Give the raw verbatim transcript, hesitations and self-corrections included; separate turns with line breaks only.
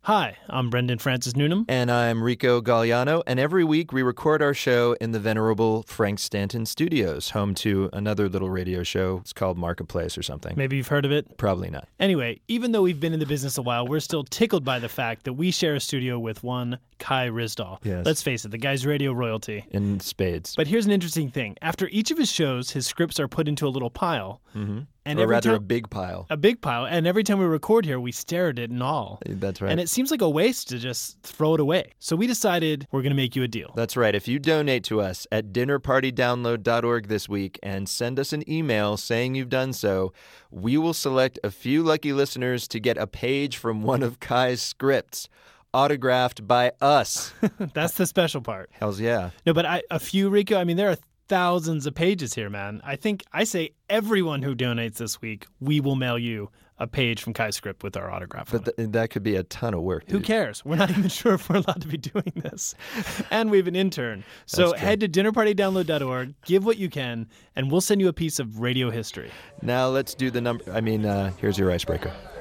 Hi, I'm Brendan Francis Noonan.
And I'm Rico Galliano, and every week we record our show in the venerable Frank Stanton Studios, home to another little radio show. It's called Marketplace or something.
Maybe you've heard of it?
Probably not.
Anyway, even though we've been in the business a while, we're still tickled by the fact that we share a studio with one Kai Ryssdal.
Yes.
Let's face it, the guy's radio royalty.
In spades.
But here's an interesting thing. After each of his shows, his scripts are put into a little pile.
Mm-hmm.
And
or
every
rather
time,
a big pile.
A big pile. And every time we record here, we stare at it in awe.
That's right.
And it seems like a waste to just throw it away. So we decided we're going to make you a deal.
That's right. If you donate to us at dinner party download dot org this week and send us an email saying you've done so, we will select a few lucky listeners to get a page from one of Kai's scripts, autographed by us.
That's the special part.
Hells yeah.
No, but I, a few, Rico, I mean, there are thousands of pages here, man. I think I say everyone who donates this week, we will mail you a page from Kai's script with our autograph
but
on
th- that could be a ton of work.
Who
dude.
cares? We're not even sure if we're allowed to be doing this. And we have an intern. So head to dinner party download dot org, give what you can, and we'll send you a piece of radio history.
Now let's do the number. I mean, uh, here's your icebreaker.